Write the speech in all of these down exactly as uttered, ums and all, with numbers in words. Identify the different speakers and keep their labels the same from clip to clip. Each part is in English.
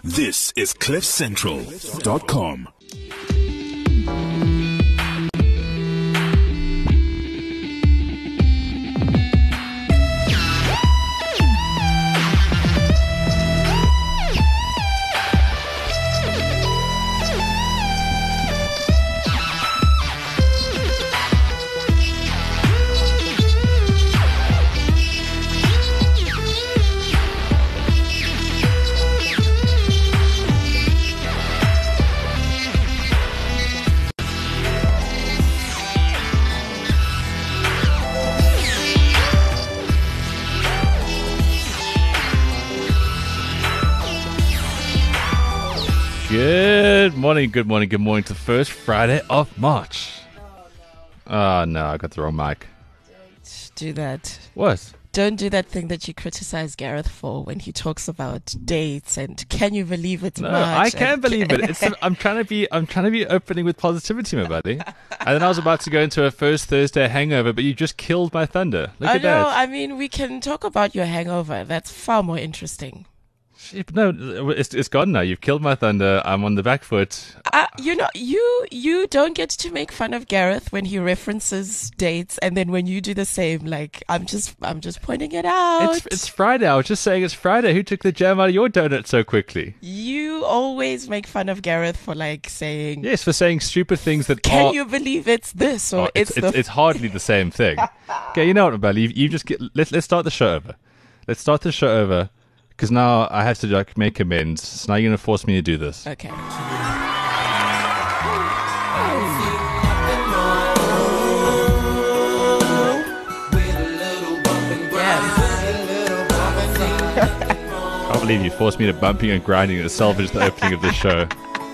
Speaker 1: This is cliff central dot com.
Speaker 2: Good morning, good morning, good morning to the first Friday of March. Oh, no, I got the wrong mic.
Speaker 3: Do that.
Speaker 2: What?
Speaker 3: Don't do that thing that you criticize Gareth for when he talks about dates and can you believe it's
Speaker 2: No,
Speaker 3: March?
Speaker 2: I can
Speaker 3: and-
Speaker 2: believe it. It's, I'm trying to be. I'm trying to be opening with positivity, my buddy. And then I was about to go into a first Thursday hangover, but you just killed my thunder. Look
Speaker 3: I
Speaker 2: at
Speaker 3: know.
Speaker 2: that.
Speaker 3: I mean, we can talk about your hangover. That's far more interesting.
Speaker 2: Shit, No, it's, it's gone now. You've killed my thunder. I'm on the back foot.
Speaker 3: Uh, you know, you you don't get to make fun of Gareth when he references dates, and then when you do the same, like I'm just I'm just pointing it out.
Speaker 2: It's it's Friday. I was just saying it's Friday. Who took the jam out of your donut so quickly?
Speaker 3: You always make fun of Gareth for like saying,
Speaker 2: Yes, for saying stupid things that
Speaker 3: "Can
Speaker 2: are.
Speaker 3: you believe it's this?" or
Speaker 2: Oh, it's,
Speaker 3: "It's
Speaker 2: it's,
Speaker 3: the."
Speaker 2: it's hardly the same thing. Okay, you know what, buddy? You, you just get. Let's let's start the show over. Let's start the show over because now I have to like make amends. So now you're gonna force me to do this.
Speaker 3: Okay.
Speaker 2: I can't believe you forced me to bumping and grinding to salvage the opening of this show.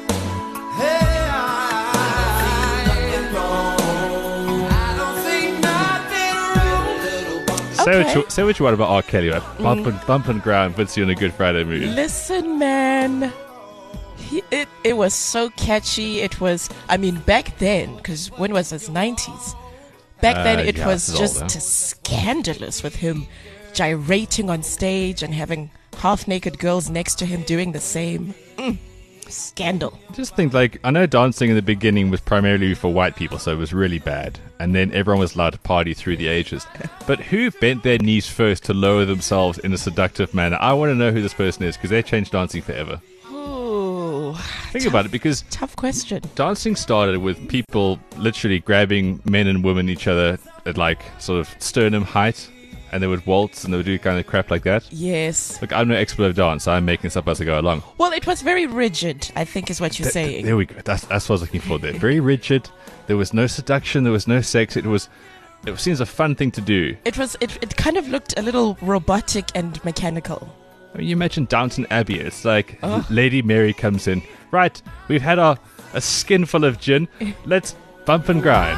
Speaker 2: Say, what
Speaker 3: Okay.
Speaker 2: you, say what you want about R. Kelly. Right? Bump, and, bump and grind puts you in a good Friday mood.
Speaker 3: Listen, man. He, it it was so catchy. It was, I mean, back then, because when was this? nineties. Back then,
Speaker 2: Uh,
Speaker 3: it
Speaker 2: yeah,
Speaker 3: was
Speaker 2: this is
Speaker 3: just
Speaker 2: older.
Speaker 3: scandalous with him gyrating on stage and having half-naked girls next to him doing the same. Mm, scandal.
Speaker 2: Just think, like, I know dancing in the beginning was primarily for white people, so it was really bad. And then everyone was allowed to party through the ages. But who bent their knees first to lower themselves in a seductive manner? I want to know who this person is, because they changed dancing forever.
Speaker 3: Ooh,
Speaker 2: Think
Speaker 3: tough,
Speaker 2: about it, because
Speaker 3: tough question.
Speaker 2: dancing started with people literally grabbing men and women each other at, like, sort of sternum height. And they would waltz and they would do kind of crap like that.
Speaker 3: Yes.
Speaker 2: Look, I'm no expert of dance, so I'm making this up as I go along.
Speaker 3: Well, it was very rigid, I think is what you're
Speaker 2: Th- th-
Speaker 3: saying.
Speaker 2: There we go. That's, that's what I was looking for there. Very rigid. There was no seduction. There was no sex. It was. It seems a fun thing to do.
Speaker 3: It was. It, it kind of looked a little robotic and mechanical.
Speaker 2: I mean, you imagine Downton Abbey. It's like
Speaker 3: Oh.
Speaker 2: Lady Mary comes in. Right, we've had our a skin full of gin. Let's bump and grind.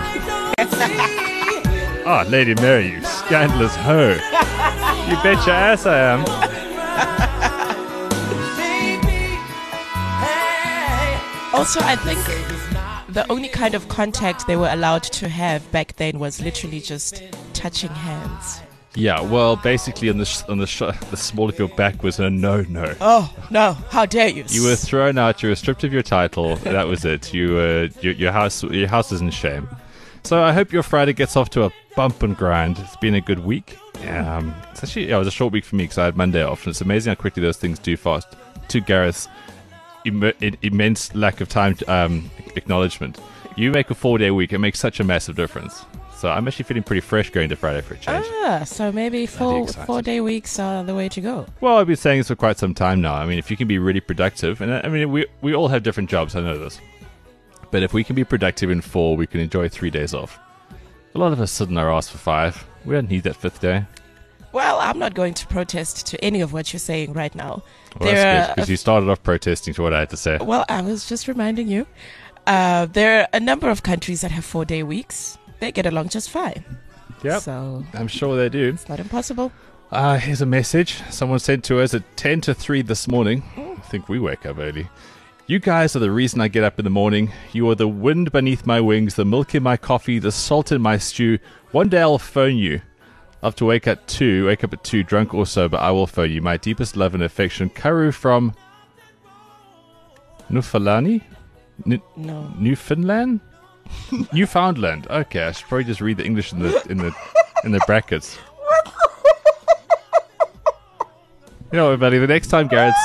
Speaker 2: Ah, Lady Mary, you scandalous hoe. You bet your ass I am.
Speaker 3: Also, I think the only kind of contact they were allowed to have back then was literally just touching hands.
Speaker 2: Yeah, well, basically, on the sh- on the sh- the small of your back was a no-no.
Speaker 3: Oh no! How dare you?
Speaker 2: You were thrown out. You were stripped of your title. That was it. You uh, your, your house your house is in shame. So I hope your Friday gets off to a bump and grind. It's been a good week. Um, it's actually yeah, it was a short week for me because I had Monday off, and it's amazing how quickly those things do fast. To Gareth's Im- immense lack of time to, um, acknowledgement, you make a four-day week. It makes such a massive difference. So I'm actually feeling pretty fresh going to Friday for a change.
Speaker 3: Ah, so maybe four
Speaker 2: excited.
Speaker 3: four day weeks are the way to go.
Speaker 2: Well, I've been saying this for quite some time now. I mean, if you can be really productive, and I mean, we we all have different jobs, I know this. But if we can be productive in four, we can enjoy three days off. A lot of us sit in our ass for five. We don't need that fifth day.
Speaker 3: Well, I'm not going to protest to any of what you're saying right now.
Speaker 2: Well,
Speaker 3: There
Speaker 2: that's
Speaker 3: are
Speaker 2: good, because you started off protesting to what I had to say.
Speaker 3: Well, I was just reminding you. Uh, there are a number of countries that have four day weeks. They get along just fine.
Speaker 2: Yep,
Speaker 3: So
Speaker 2: I'm sure they do.
Speaker 3: it's not impossible.
Speaker 2: Uh, here's a message someone sent to us at ten to three this morning. I think we wake up early. You guys are the reason I get up in the morning. You are the wind beneath my wings, the milk in my coffee, the salt in my stew. One day I'll phone you. I'll have to wake at two, wake up at two, drunk or sober. I will phone you. My deepest love and affection, Karu from Nufalani? N-
Speaker 3: No.
Speaker 2: Newfoundland? Newfoundland. Okay, I should probably just read the English in the in the in the brackets. You know what, buddy? The next time Garrett's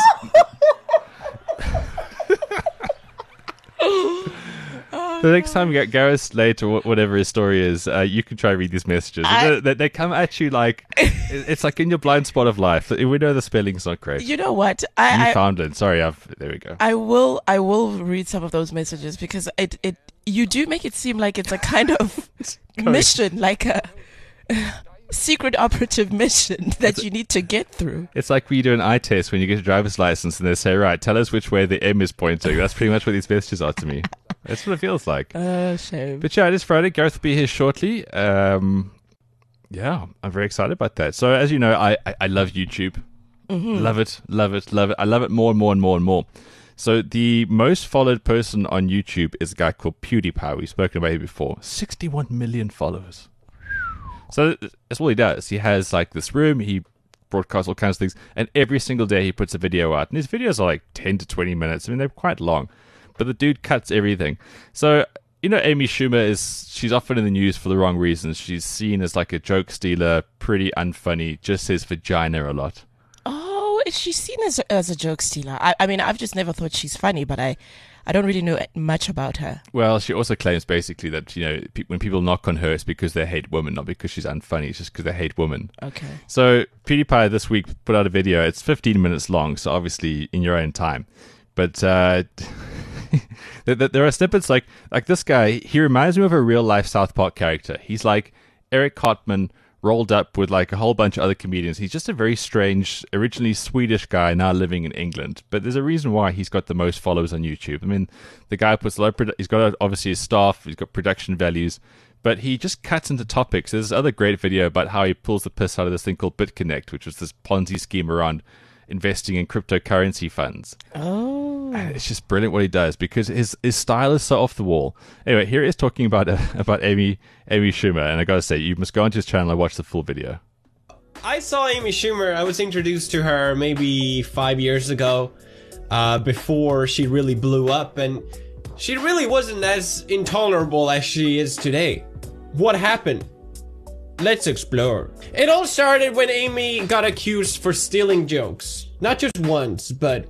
Speaker 2: the next time Gar- Garrett's late or wh- whatever his story is, uh, you can try to read these messages.
Speaker 3: I-
Speaker 2: they, they, they come at you like it's like in your blind spot of life. We know the spelling's not correct.
Speaker 3: You know what? I, I
Speaker 2: Newfoundland. Sorry, I've there we go.
Speaker 3: I will I will read some of those messages because it it you do make it seem like it's a kind of mission, like a secret operative mission that you need to get through.
Speaker 2: It's like when you do an eye test when you get a driver's license and they say, right, tell us which way the M is pointing. That's pretty much what these messages are to me. That's what it feels like.
Speaker 3: Uh, shame.
Speaker 2: But yeah, it is Friday. Gareth will be here shortly. Um, yeah, I'm very excited about that. So as you know, I, I, I love YouTube.
Speaker 3: Mm-hmm.
Speaker 2: Love it, love it, love it. I love it more and more and more and more. So the most followed person on YouTube is a guy called PewDiePie. We've spoken about him before. sixty-one million followers. So that's all he does. He has like this room, he broadcasts all kinds of things, and every single day he puts a video out. And his videos are like ten to twenty minutes. I mean, they're quite long, but the dude cuts everything. So, you know, Amy Schumer is, she's often in the news for the wrong reasons. She's seen as like a joke stealer, pretty unfunny, just says vagina a lot.
Speaker 3: Oh, is she seen as a, as a joke stealer? I, I mean, I've just never thought she's funny, but I, I don't really know much about her.
Speaker 2: Well, she also claims basically that, you know, pe- when people knock on her, it's because they hate women, not because she's unfunny. It's just because they hate women.
Speaker 3: Okay.
Speaker 2: So PewDiePie this week put out a video. It's fifteen minutes long, so obviously in your own time. But uh, there, there are snippets like like this guy. He reminds me of a real life South Park character. He's like Eric Cartman rolled up with like a whole bunch of other comedians. He's just a very strange, originally Swedish guy now living in England. But there's a reason why he's got the most followers on YouTube. I mean, the guy puts a lot of produ- he's got obviously his staff, he's got production values, but he just cuts into topics. There's this other great video about how he pulls the piss out of this thing called BitConnect, which was this Ponzi scheme around investing in cryptocurrency funds.
Speaker 3: Oh.
Speaker 2: And it's just brilliant what he does because his his style is so off the wall. Anyway, here he is talking about uh, about Amy Amy Schumer, and I gotta say, you must go onto his channel and watch the full video.
Speaker 4: I saw Amy Schumer. I was introduced to her maybe five years ago, uh, before she really blew up, and she really wasn't as intolerable as she is today. What happened? Let's explore. It all started when Amy got accused for stealing jokes. Not just once, but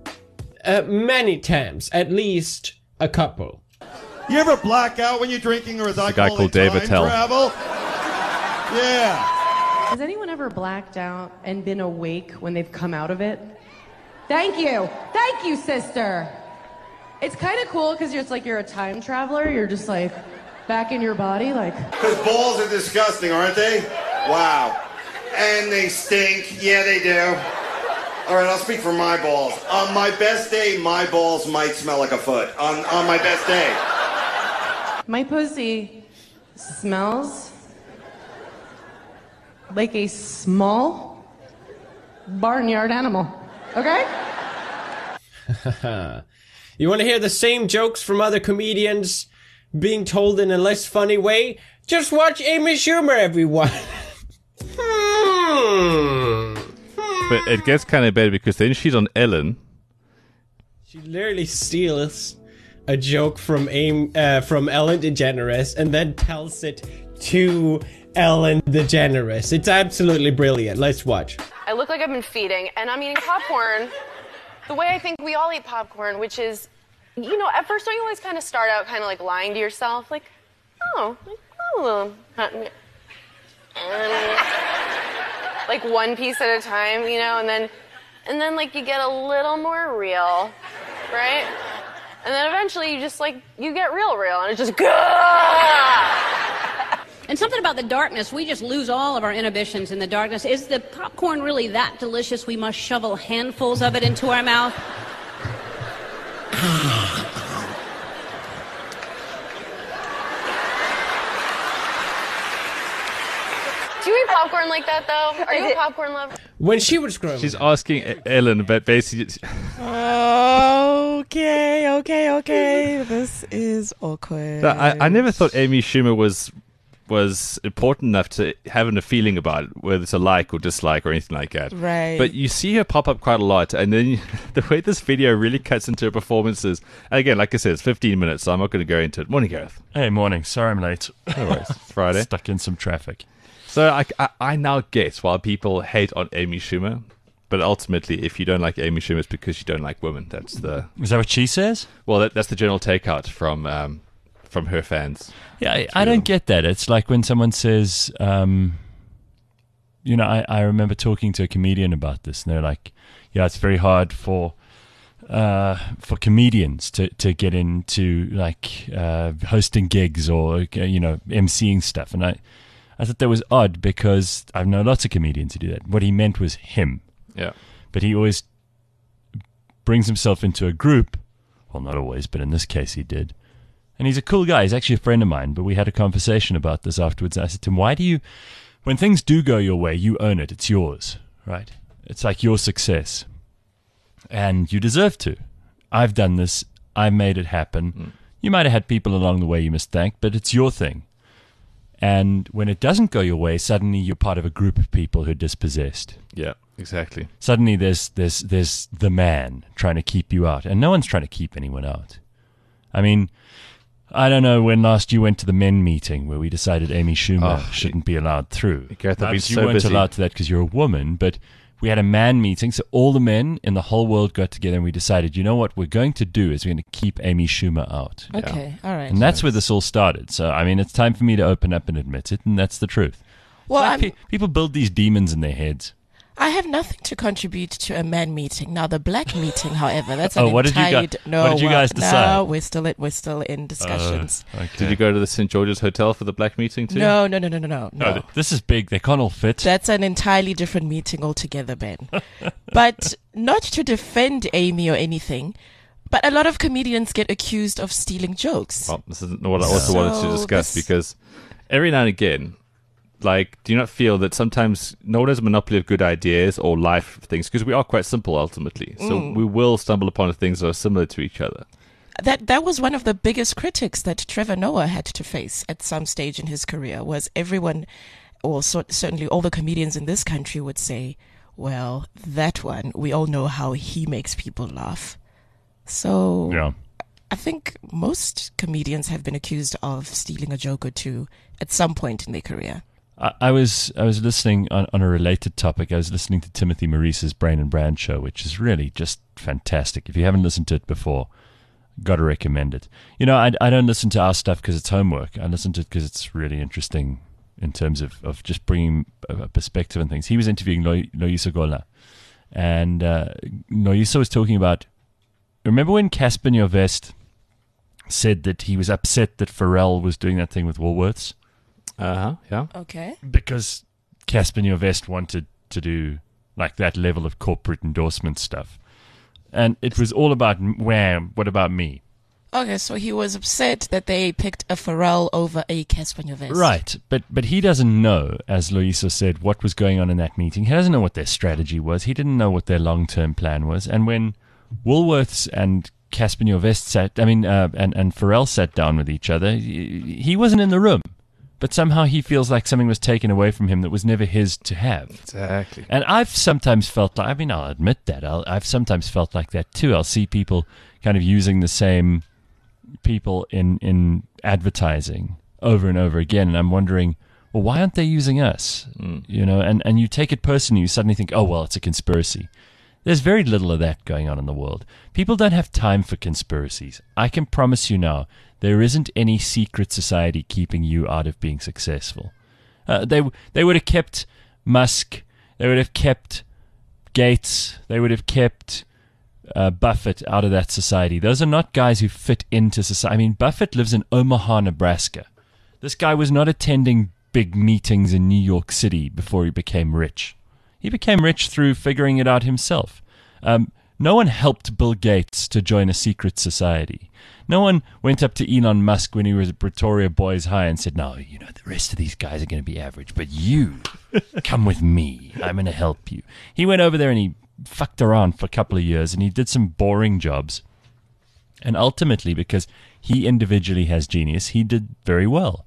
Speaker 4: uh, many times. At least a couple.
Speaker 5: You ever black out when you're drinking, or as I
Speaker 2: guy
Speaker 5: call
Speaker 2: called
Speaker 5: it,
Speaker 2: Dave
Speaker 5: time
Speaker 2: Attell.
Speaker 5: travel? Yeah.
Speaker 6: Has anyone ever blacked out and been awake when they've come out of it? Thank you. Thank you, sister. It's kind of cool because it's like you're a time traveler. You're just like back in your body, like.
Speaker 5: Because balls are disgusting, aren't they? Wow. And they stink. Yeah, they do. All right, I'll speak for my balls. On my best day, my balls might smell like a foot. On, on my best day.
Speaker 6: My pussy smells like a small barnyard animal. Okay?
Speaker 4: You want to hear the same jokes from other comedians being told in a less funny way? Just watch Amy Schumer, everyone. hmm.
Speaker 2: But it gets kind of bad because then she's on Ellen.
Speaker 4: She literally steals a joke from Aim, uh, from Ellen DeGeneres and then tells it to Ellen DeGeneres. It's absolutely brilliant. Let's watch.
Speaker 7: I look like I've been feeding, and I'm eating popcorn the way I think we all eat popcorn, which is, you know, at first don't you always kind of start out kind of like lying to yourself? Like, oh, like, oh, a little... And, like one piece at a time, you know, and then, and then like you get a little more real, right? And then eventually you just like, you get real real, and it's just, Gah!
Speaker 8: And something about the darkness, we just lose all of our inhibitions in the darkness. Is the popcorn really that delicious we must shovel handfuls of it into our mouth?
Speaker 7: Do you eat popcorn like that, though? Are you a popcorn lover?
Speaker 4: When she was growing
Speaker 2: She's
Speaker 4: up,
Speaker 2: asking E- Ellen, but basically,
Speaker 3: Okay, okay, okay. This is awkward.
Speaker 2: I, I never thought Amy Schumer was was important enough to having a feeling about it, whether it's a like or dislike or anything like that.
Speaker 3: Right.
Speaker 2: But you see her pop up quite a lot, and then you, the way this video really cuts into her performances. And again, like I said, it's fifteen minutes, so I'm not going to go into it. Morning, Gareth.
Speaker 9: Hey, morning. Sorry I'm late.
Speaker 2: No worries. It's Friday.
Speaker 9: Stuck in some traffic.
Speaker 2: So I, I, I now get why people hate on Amy Schumer. But ultimately, if you don't like Amy Schumer, it's because you don't like women. That's the
Speaker 9: Is that what she says?
Speaker 2: well, that, that's the general takeout from um, from her fans.
Speaker 9: Yeah, I, I don't get that. It's like when someone says, um, you know, I, I remember talking to a comedian about this, and they're like, yeah, it's very hard for uh, for comedians to, to get into like uh, hosting gigs or, you know, emceeing stuff. And I, I thought that was odd because I've known lots of comedians who do that. What he meant was him.
Speaker 2: Yeah.
Speaker 9: But he always brings himself into a group. Well, not always, but in this case he did. And he's a cool guy. He's actually a friend of mine, but we had a conversation about this afterwards. I said to him, why do you, when things do go your way, you own it. It's yours, right? It's like your success. And you deserve to. I've done this. I've made it happen. Mm. You might have had people along the way you must thank, but it's your thing. And when it doesn't go your way, suddenly you're part of a group of people who are dispossessed.
Speaker 2: Yeah, exactly.
Speaker 9: Suddenly there's there's there's the man trying to keep you out, and no one's trying to keep anyone out. I mean, I don't know when last you went to the men meeting where we decided Amy Schumer
Speaker 2: Oh,
Speaker 9: shouldn't be allowed through.
Speaker 2: Gareth, I've been
Speaker 9: Obviously,
Speaker 2: so
Speaker 9: you weren't
Speaker 2: busy.
Speaker 9: allowed to that because you're a woman, but we had a man meeting, so all the men in the whole world got together and we decided, you know what we're going to do is we're going to keep Amy Schumer out.
Speaker 3: Okay, all right.
Speaker 9: And that's where this all started. So, I mean, it's time for me to open up and admit it, and that's the truth.
Speaker 3: Well,
Speaker 9: It's like
Speaker 3: I'm-
Speaker 9: pe- people build these demons in their heads.
Speaker 3: I have nothing to contribute to a man meeting. Now, the black meeting, however, that's an
Speaker 9: Oh, what did you
Speaker 3: entire...
Speaker 9: guys-
Speaker 3: no,
Speaker 9: what did you
Speaker 3: well,
Speaker 9: guys decide?
Speaker 3: No, we're still, at, we're still in discussions.
Speaker 9: Uh, okay.
Speaker 2: Did you go to the Saint George's Hotel for the black meeting too?
Speaker 3: no, no, no, no, no, no,
Speaker 9: No,
Speaker 3: no.
Speaker 9: th- this is big. They can't all fit.
Speaker 3: That's an entirely different meeting altogether, Ben. But not to defend Amy or anything, but a lot of comedians get accused of stealing jokes.
Speaker 2: Well, this is what I also wanted to
Speaker 3: So
Speaker 2: discuss
Speaker 3: this-
Speaker 2: because every now and again, like, do you not feel that sometimes no one has a monopoly of good ideas or life things because we are quite simple ultimately. So
Speaker 3: Mm.
Speaker 2: we will stumble upon things that are similar to each other.
Speaker 3: That that was one of the biggest critics that Trevor Noah had to face at some stage in his career. Was everyone, or so, certainly all the comedians in this country would say, "Well, that one, we all know how he makes people laugh." So
Speaker 9: Yeah.
Speaker 3: I think most comedians have been accused of stealing a joke or two at some point in their career.
Speaker 9: I, I was I was listening on, on a related topic. I was listening to Timothy Maurice's Brain and Brand show, which is really just fantastic. If you haven't listened to it before, got to recommend it. You know, I, I don't listen to our stuff because it's homework. I listen to it because it's really interesting in terms of, of just bringing a, a perspective on things. He was interviewing Loy- Loyiso Gola, and uh, Loyiso was talking about, remember when Casper Nyovest said that he was upset that Pharrell was doing that thing with Woolworths?
Speaker 2: Uh huh. Yeah.
Speaker 3: Okay.
Speaker 9: Because Casper Nyovest wanted to do like that level of corporate endorsement stuff. And it was all about, wham, what about me?
Speaker 3: Okay, so he was upset that they picked a Pharrell over a Casper Nyovest.
Speaker 9: Right, but but he doesn't know, as Loyiso said, what was going on in that meeting. He doesn't know what their strategy was. He didn't know what their long-term plan was. And when Woolworths and Casper Nyovest sat, I mean, uh, and, and Pharrell sat down with each other, he, he wasn't in the room. But somehow he feels like something was taken away from him that was never his to have.
Speaker 2: Exactly.
Speaker 9: And I've sometimes felt like, I mean, I'll admit that. I'll, I've sometimes felt like that too. I'll see people kind of using the same people in, in advertising over and over again. And I'm wondering, well, why aren't they using us? Mm. You know, and, and you take it personally, you suddenly think, oh, well, it's a conspiracy. There's very little of that going on in the world. People don't have time for conspiracies. I can promise you now, there isn't any secret society keeping you out of being successful. Uh, they they would have kept Musk. They would have kept Gates. They would have kept uh, Buffett out of that society. Those are not guys who fit into society. I mean, Buffett lives in Omaha, Nebraska. This guy was not attending big meetings in New York City before he became rich. He became rich through figuring it out himself. Um, no one helped Bill Gates to join a secret society. No one went up to Elon Musk when he was at Pretoria Boys High and said, no, you know, the rest of these guys are going to be average, but you, come with me. I'm going to help you. He went over there and he fucked around for a couple of years and he did some boring jobs. And ultimately, because he individually has genius, he did very well.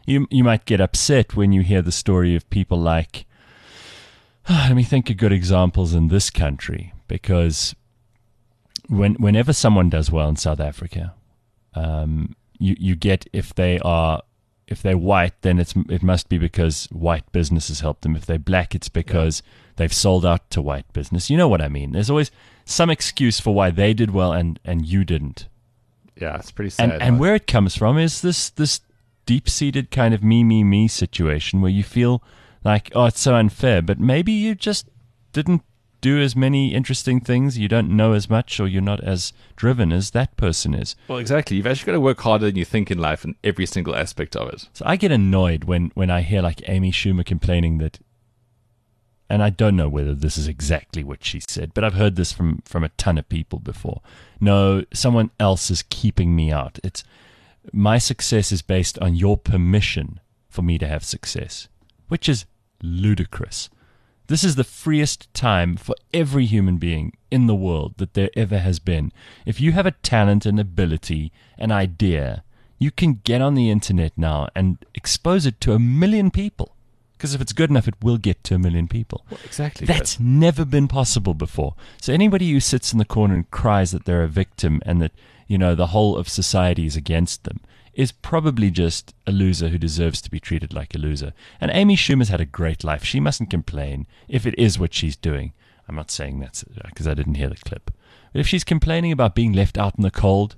Speaker 9: You you might get upset when you hear the story of people like, oh, let me think of good examples in this country, because when whenever someone does well in South Africa, um, you you get, if they are if they're white, then it's it must be because white businesses helped them. If they're black, it's because yeah. they've sold out to white business. You know what I mean? There's always some excuse for why they did well and, and you didn't.
Speaker 2: Yeah, it's pretty sad.
Speaker 9: And, and where it comes from is this this deep-seated kind of me, me, me situation where you feel like, oh, it's so unfair, but maybe you just didn't do as many interesting things, you don't know as much, or you're not as driven as that person is.
Speaker 2: Well, exactly. You've actually got to work harder than you think in life in every single aspect of it.
Speaker 9: So I get annoyed when, when I hear like Amy Schumer complaining that, and I don't know whether this is exactly what she said, but I've heard this from, from a ton of people before. No, someone else is keeping me out. It's my success is based on your permission for me to have success, which is ludicrous. This is the freest time for every human being in the world that there ever has been. If you have a talent, an ability, an idea, you can get on the internet now and expose it to a million people. Because if it's good enough, it will get to a million people.
Speaker 2: Well, exactly.
Speaker 9: That's good. Never been possible before. So anybody who sits in the corner and cries that they're a victim and that, you know, the whole of society is against them is probably just a loser who deserves to be treated like a loser. And Amy Schumer's had a great life. She mustn't complain if it is what she's doing. I'm not saying that's because I didn't hear the clip. But if she's complaining about being left out in the cold,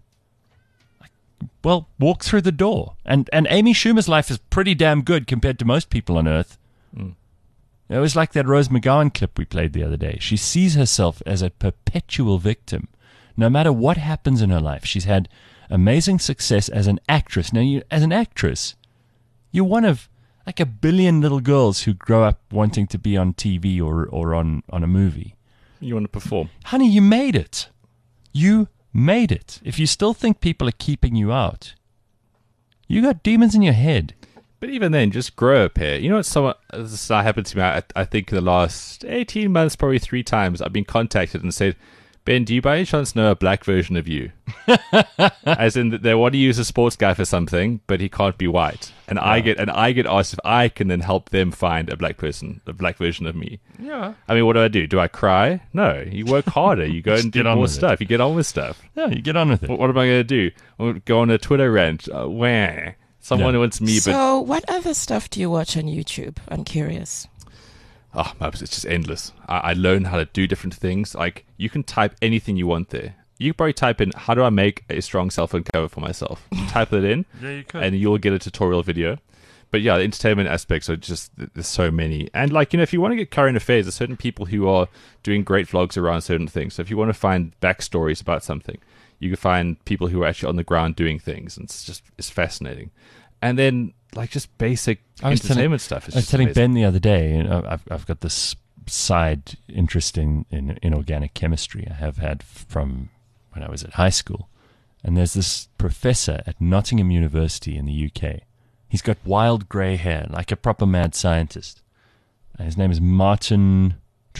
Speaker 9: well, walk through the door. And and Amy Schumer's life is pretty damn good compared to most people on Earth. Mm. It was like that Rose McGowan clip we played the other day. She sees herself as a perpetual victim. No matter what happens in her life, she's had amazing success as an actress. Now, you, as an actress, you're one of like a billion little girls who grow up wanting to be on T V or, or on, on a movie.
Speaker 2: You want to perform.
Speaker 9: Honey, you made it. You made it. If you still think people are keeping you out, you got demons in your head.
Speaker 2: But even then, just grow a pair. You know what? Someone this happened to me. I, I think in the last eighteen months, probably three times, I've been contacted and said, "Ben, do you by any chance know a black version of you?" As in, they want to use a sports guy for something, but he can't be white. And yeah. I get and I get asked if I can then help them find a black person, a black version of me.
Speaker 9: Yeah.
Speaker 2: I mean, what do I do? Do I cry? No. You work harder. You go and do more stuff.
Speaker 9: It.
Speaker 2: You get on with stuff.
Speaker 9: Yeah, you get on with it.
Speaker 2: What, what am I going to do? I'll go on a Twitter rant. Uh, wah. Someone
Speaker 9: yeah.
Speaker 2: wants me, but...
Speaker 3: So, what other stuff do you watch on YouTube? I'm curious.
Speaker 2: Oh, it's just endless. I, I learn how to do different things. Like, you can type anything you want there. You can probably type in, how do I make a strong cell phone cover for myself? You type it in,
Speaker 9: yeah, you could.
Speaker 2: and you'll get a tutorial video. But yeah, the entertainment aspects are just, there's so many. And like, you know, if you want to get current affairs, there's certain people who are doing great vlogs around certain things. So if you want to find backstories about something, you can find people who are actually on the ground doing things. And it's just, it's fascinating. And then, like, just basic entertainment
Speaker 9: telling,
Speaker 2: stuff. It's
Speaker 9: I was
Speaker 2: just
Speaker 9: telling
Speaker 2: amazing.
Speaker 9: Ben the other day, you know, I've I've got this side interest in, in inorganic chemistry I have had from when I was at high school. And there's this professor at Nottingham University in the U K. He's got wild grey hair, like a proper mad scientist. And his name is Martin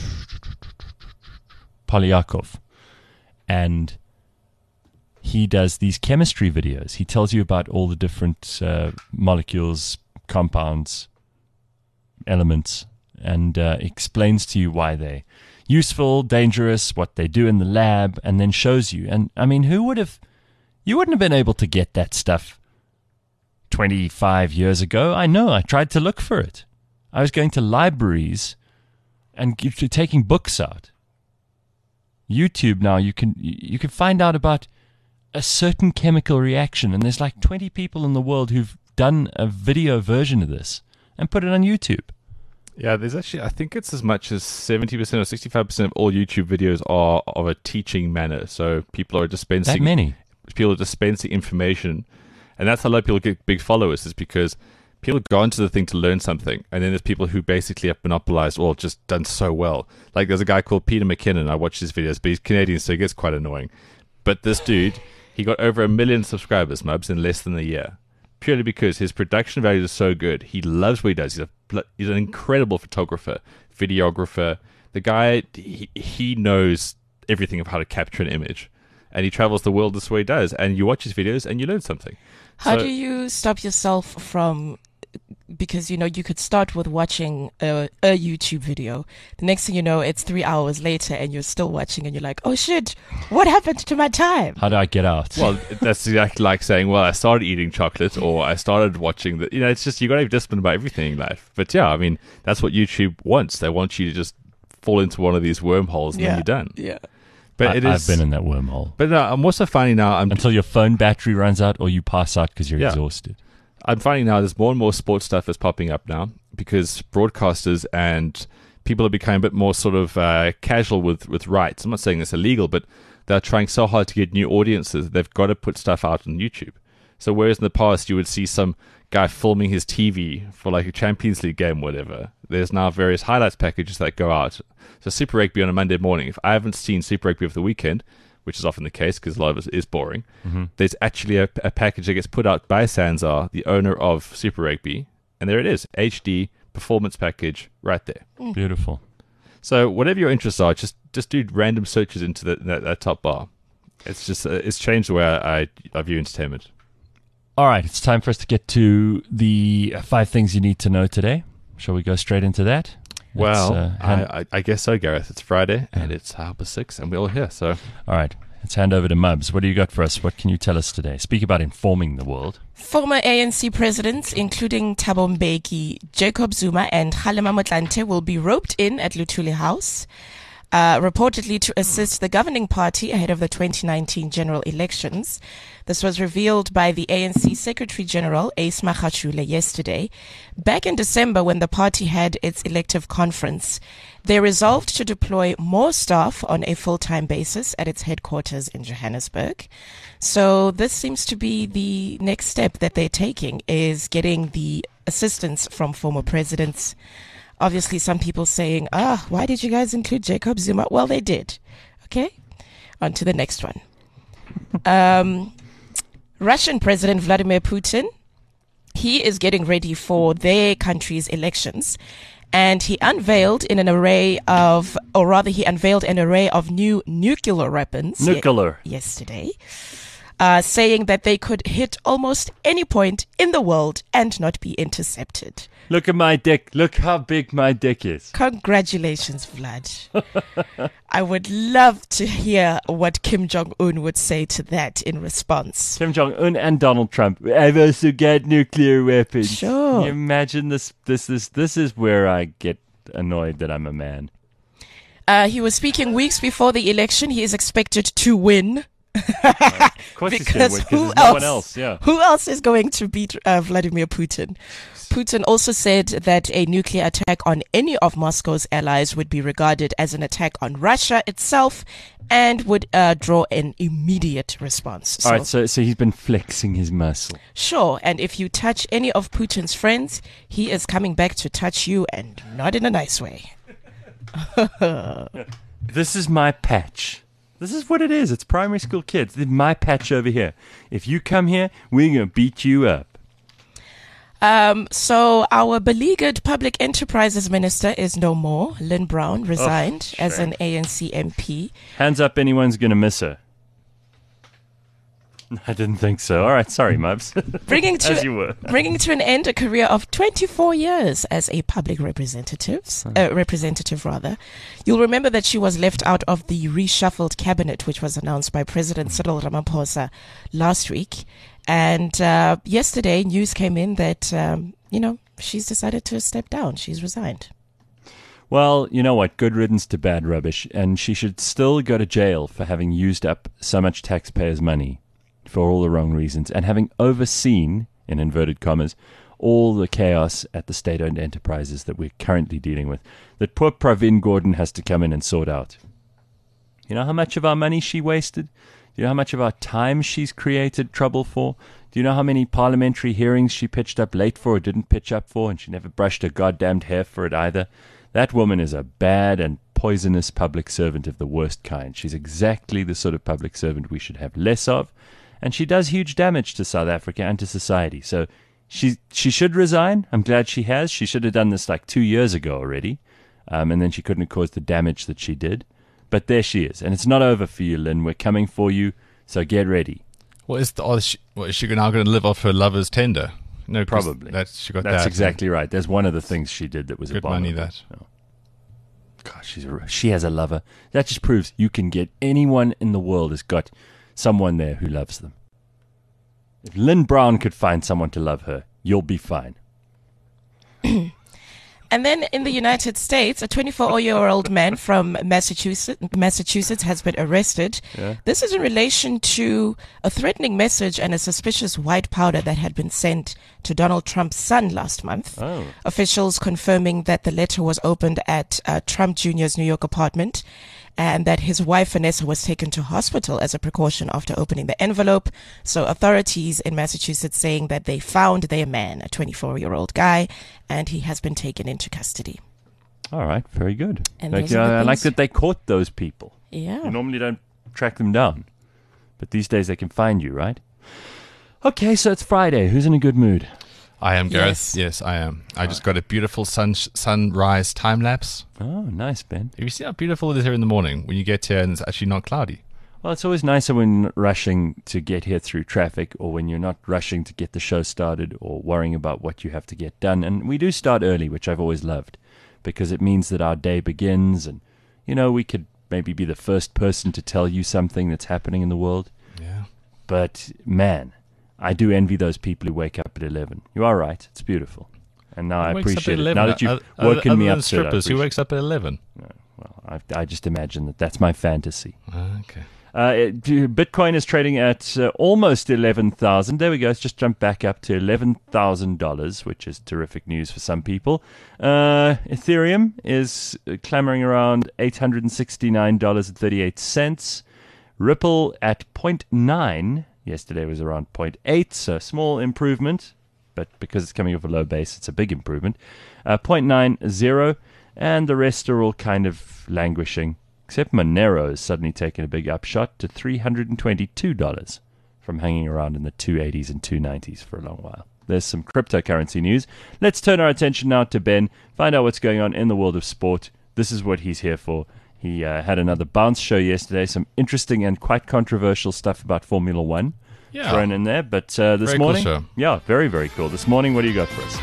Speaker 9: Polyakov. And he does these chemistry videos. He tells you about all the different uh, molecules, compounds, elements, and uh, explains to you why they're useful, dangerous, what they do in the lab, and then shows you. And, I mean, who would have... You wouldn't have been able to get that stuff twenty-five years ago. I know. I tried to look for it. I was going to libraries and taking books out. YouTube now, you can you can find out about a certain chemical reaction, and there's like twenty people in the world who've done a video version of this and put it on YouTube.
Speaker 2: Yeah, there's actually, I think it's as much as seventy percent or sixty-five percent of all YouTube videos are of a teaching manner. So people are dispensing...
Speaker 9: That many?
Speaker 2: People are dispensing information. And that's how a lot of people get big followers, is because people go onto the thing to learn something. And then there's people who basically have monopolized or just done so well. Like there's a guy called Peter McKinnon. I watch his videos, but he's Canadian, so it gets quite annoying. But this dude, he got over a million subscribers, Mubs, in less than a year. Purely because his production value is so good. He loves what he does. He's, a, he's an incredible photographer, videographer. The guy, he, he knows everything of how to capture an image. And he travels the world this way he does. And you watch his videos and you learn something.
Speaker 3: How
Speaker 2: so,
Speaker 3: do you stop yourself from because, you know, you could start with watching a, a YouTube video. The next thing you know, it's three hours later and you're still watching and you're like, oh shit, what happened to my time?
Speaker 9: How do I get out?
Speaker 2: Well, that's exactly like saying, well, I started eating chocolate or I started watching the, you know, it's just, you got to be disciplined about everything in life. But yeah, I mean, that's what YouTube wants. They want you to just fall into one of these wormholes and
Speaker 3: yeah.
Speaker 2: then you're done.
Speaker 3: Yeah.
Speaker 2: But
Speaker 9: I,
Speaker 2: it is,
Speaker 9: I've been in that wormhole.
Speaker 2: But no, I'm also finding now, I'm
Speaker 9: Until your phone battery runs out or you pass out because you're
Speaker 2: Yeah.
Speaker 9: exhausted.
Speaker 2: I'm finding now there's more and more sports stuff that's popping up now because broadcasters and people are becoming a bit more sort of uh, casual with, with rights. I'm not saying it's illegal, but they're trying so hard to get new audiences. They've got to put stuff out on YouTube. So whereas in the past you would see some guy filming his T V for like a Champions League game, whatever, there's now various highlights packages that go out. So Super Rugby on a Monday morning, if I haven't seen Super Rugby over the weekend, which is often the case because a lot of it is boring,
Speaker 9: Mm-hmm.
Speaker 2: there's actually a, a package that gets put out by Sanzar, the owner of Super Rugby, and there it is, H D performance package right there.
Speaker 9: Beautiful.
Speaker 2: So whatever your interests are, just just do random searches into the, that, that top bar. It's just uh, it's changed the way I, I, I view entertainment.
Speaker 9: All right, it's time for us to get to the five things you need to know today. Shall we go straight into that?
Speaker 2: Well,
Speaker 9: Let's, uh, hand-
Speaker 2: I, I, I guess so, Gareth. It's Friday and it's half past six, and we're all here. So
Speaker 9: All right, let's hand over to Mubs. What do you got for us? What can you tell us today? Speak about informing the world.
Speaker 3: Former A N C presidents, including Thabo Mbeki, Jacob Zuma, and Kgalema Motlanthe, will be roped in at Luthuli House, uh, reportedly to assist the governing party ahead of the twenty nineteen general elections. This was revealed by the A N C Secretary General, Ace Magashule, yesterday. Back in December, when the party had its elective conference, they resolved to deploy more staff on a full-time basis at its headquarters in Johannesburg. So this seems to be the next step that they're taking, is getting the assistance from former presidents. Obviously, some people saying, ah, why did you guys include Jacob Zuma? Well, they did. Okay, on to the next one. Um, Russian President Vladimir Putin, he is getting ready for their country's elections. And he unveiled in an array of, or rather he unveiled an array of new nuclear weapons.
Speaker 9: Nuclear.
Speaker 3: Ye- yesterday. Uh, saying that they could hit almost any point in the world and not be intercepted.
Speaker 9: Look at my dick. Look how big my dick is.
Speaker 3: Congratulations, Vlad. I would love to hear what Kim Jong-un would say to that in response.
Speaker 9: Kim Jong-un and Donald Trump. I've also got nuclear weapons.
Speaker 3: Sure.
Speaker 9: Can you imagine this? This is this is where I get annoyed that I'm a man.
Speaker 3: Uh, he was speaking weeks before the election. He is expected to win.
Speaker 9: Of course he's gonna
Speaker 3: Because
Speaker 9: win, 'cause
Speaker 3: who
Speaker 9: there's no
Speaker 3: else?
Speaker 9: one else, yeah.
Speaker 3: Who else is going to beat uh, Vladimir Putin? Putin also said that a nuclear attack on any of Moscow's allies would be regarded as an attack on Russia itself and would uh, draw an immediate response.
Speaker 9: All right, so so he's been flexing his muscle.
Speaker 3: Sure, and if you touch any of Putin's friends, he is coming back to touch you, and not in a nice way.
Speaker 9: This is my patch. This is what it is. It's primary school kids. This is my patch over here. If you come here, we're going to beat you up.
Speaker 3: Um, so our beleaguered public enterprises minister is no more. Lynn Brown resigned
Speaker 9: Oh,
Speaker 3: as
Speaker 9: shame.
Speaker 3: an A N C M P.
Speaker 9: Hands up, anyone's going to miss her. I didn't think so. All right, sorry, Mubs.
Speaker 3: Bringing to
Speaker 9: As you were.
Speaker 3: bringing to an end a career of twenty-four years as a public representative, uh, representative rather. You'll remember that she was left out of the reshuffled cabinet, which was announced by President Cyril Ramaphosa last week. And uh, yesterday, news came in that um, you know she's decided to step down. She's resigned.
Speaker 9: Well, you know what? Good riddance to bad rubbish. And she should still go to jail for having used up so much taxpayers' money for all the wrong reasons and having overseen, in inverted commas, all the chaos at the state-owned enterprises that we're currently dealing with, that poor Pravin Gordhan has to come in and sort out. You know how much of our money she wasted? Do you know how much of our time she's created trouble for? Do you know how many parliamentary hearings she pitched up late for or didn't pitch up for, and she never brushed her goddamned hair for it either? That woman is a bad and poisonous public servant of the worst kind. She's exactly the sort of public servant we should have less of, and she does huge damage to South Africa and to society. So she she should resign. I'm glad she has. She should have done this like two years ago already, um, and then she couldn't have caused the damage that she did. But there she is, and it's not over for you, Lynn. We're coming for you, so get ready.
Speaker 2: What is, the, oh, is she, what, is she now going to live off her lover's tender? No, 'cause
Speaker 9: Probably.
Speaker 2: That's, she got
Speaker 9: That's
Speaker 2: that.
Speaker 9: exactly right. There's one of the things she did that was
Speaker 2: Good money,
Speaker 9: abominable.
Speaker 2: that.
Speaker 9: Oh. Gosh, she's a, she has a lover. That just proves you can get anyone in the world has got someone there who loves them. If Lynn Brown could find someone to love her, you'll be fine.
Speaker 3: And then in the United States, a twenty-four-year-old man from Massachusetts, Massachusetts has been arrested.
Speaker 9: Yeah.
Speaker 3: This is in relation to a threatening message and a suspicious white powder that had been sent to Donald Trump's son last month.
Speaker 9: Oh.
Speaker 3: Officials confirming that the letter was opened at uh, Trump Junior's New York apartment, and that his wife Vanessa was taken to hospital as a precaution after opening the envelope. So authorities in Massachusetts saying that they found their man, a twenty-four-year-old guy, and he has been taken into custody.
Speaker 9: All right, very good.
Speaker 3: And
Speaker 9: like,
Speaker 3: those are the
Speaker 9: uh, I like
Speaker 3: things-
Speaker 9: that they caught those people.
Speaker 3: Yeah.
Speaker 9: You normally don't track them down, but these days they can find you, right? Okay, so it's Friday. Who's in a good mood?
Speaker 2: I am, Gareth.
Speaker 3: Yes.
Speaker 2: Yes, I am. I just got a beautiful sun sunrise time lapse.
Speaker 9: Oh, nice, Ben.
Speaker 2: Have you seen how beautiful it is here in the morning when you get here and it's actually not cloudy?
Speaker 9: Well, it's always nicer when you're not rushing to get here through traffic, or when you're not rushing to get the show started or worrying about what you have to get done. And we do start early, which I've always loved, because it means that our day begins and, you know, we could maybe be the first person to tell you something that's happening in the world.
Speaker 2: Yeah.
Speaker 9: But, man, I do envy those people who wake up at eleven. You are right. It's beautiful. And now I
Speaker 2: Who wakes up at
Speaker 9: appreciate it.
Speaker 2: eleven?
Speaker 9: Now that you've
Speaker 2: Other-
Speaker 9: woken
Speaker 2: other
Speaker 9: me
Speaker 2: than
Speaker 9: up to it, I
Speaker 2: strippers, who
Speaker 9: appreciate
Speaker 2: wakes up at eleven?
Speaker 9: No, well, I, I just imagine that that's my fantasy.
Speaker 2: Okay.
Speaker 9: Uh, it- Bitcoin is trading at uh, almost eleven thousand. There we go. It's just jumped back up to eleven thousand dollars, which is terrific news for some people. Uh, Ethereum is clamoring around eight hundred sixty-nine dollars and thirty-eight cents. Ripple at zero point nine. Yesterday was around zero point eight, so small improvement. But because it's coming off a low base, it's a big improvement. Uh, zero point nine zero, and the rest are all kind of languishing. Except Monero has suddenly taken a big upshot to three hundred twenty-two dollars from hanging around in the two eighties and two nineties for a long while. There's some cryptocurrency news. Let's turn our attention now to Ben, find out what's going on in the world of sport. This is what he's here for. He uh, had another bounce show yesterday, some interesting and quite controversial stuff about Formula One
Speaker 2: Yeah.
Speaker 9: thrown in there. But uh, this
Speaker 2: Very cool
Speaker 9: morning,
Speaker 2: show.
Speaker 9: yeah, very, very cool. This morning, what do you got for us?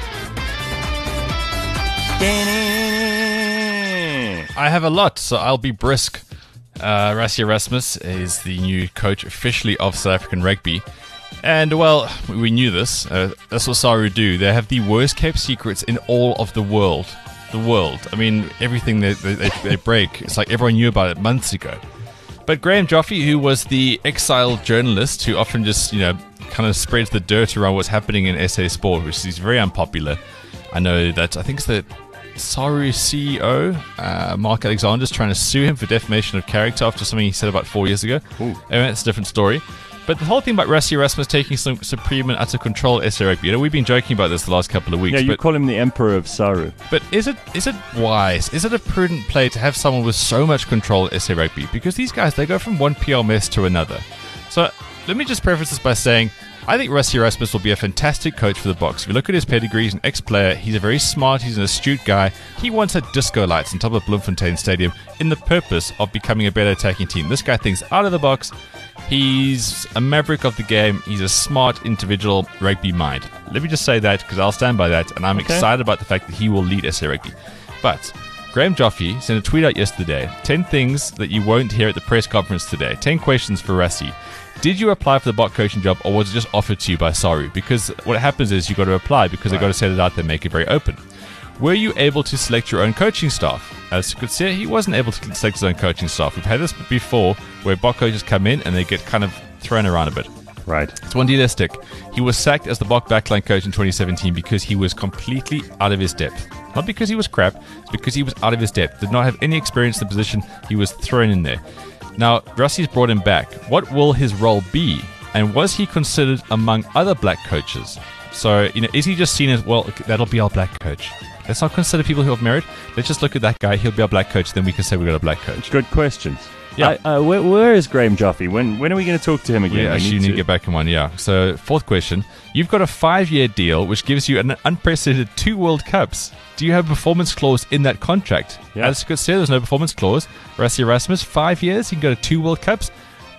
Speaker 2: I have a lot, so I'll be brisk. Uh, Rassie Erasmus is the new coach officially of South African rugby. And, well, we knew this. Uh, that's what Saru do. They have the worst kept secrets in all of the world. The world. I mean, everything they, they, they break, it's like everyone knew about it months ago. But Graham Joffe, who was the exiled journalist who often just, you know, kind of spreads the dirt around what's happening in S A Sport, which is very unpopular. I know that, I think it's the Saru C E O, uh, Mark Alexander, is trying to sue him for defamation of character after something he said about four years ago.
Speaker 9: Ooh.
Speaker 2: Anyway, that's a different story. But the whole thing about Rassie Erasmus taking some supreme and utter control of S A Rugby, you know, we've been joking about this the last couple of weeks.
Speaker 9: Yeah, you
Speaker 2: but,
Speaker 9: call him the Emperor of Saru.
Speaker 2: but is it is it wise? Is it a prudent play to have someone with so much control at S A Rugby? Because these guys, they go from one P R mess to another. So let me just preface this by saying, I think Rassie Erasmus will be a fantastic coach for the Boks. If you look at his pedigree, he's an ex-player. He's a very smart, he's an astute guy. He once had disco lights on top of Bloemfontein Stadium in the purpose of becoming a better attacking team. This guy thinks out of the box. He's a maverick of the game. He's a smart individual rugby mind. Let me just say that because I'll stand by that, and I'm
Speaker 9: Okay.
Speaker 2: excited about the fact that he will lead S A Rugby. But Graham Joffe sent a tweet out yesterday. ten things that you won't hear at the press conference today. ten questions for Rassie. Did you apply for the bot coaching job, or was it just offered to you by Saru? Because what happens is you got to apply because they've got to set it out there and make it very open. Were you able to select your own coaching staff? As you could see, he wasn't able to select his own coaching staff. We've had this before where bot coaches come in and they get kind of thrown around a bit.
Speaker 9: Right.
Speaker 2: It's one realistic. He was sacked as the Bok backline coach in twenty seventeen because he was completely out of his depth. Not because he was crap, it's because he was out of his depth. Did not have any experience in the position. He was thrown in there. Now, Rassie's brought him back. What will his role be? And was he considered among other black coaches? So, you know, is he just seen as, well, that'll be our black coach? Let's not consider people who have merit. Let's just look at that guy. He'll be our black coach. Then we can say we've got a black coach.
Speaker 9: Good questions.
Speaker 2: Yeah.
Speaker 9: I, uh, where, where is Graham Joffe? When when are we going to talk to him again?
Speaker 2: We
Speaker 9: We
Speaker 2: actually need to get back in one, yeah. So, fourth question. You've got a five-year deal which gives you an unprecedented two World Cups. Do you have a performance clause in that contract?
Speaker 9: Yeah.
Speaker 2: As you could say, there's no performance clause. Rassie Erasmus, five years, you can go to two World Cups.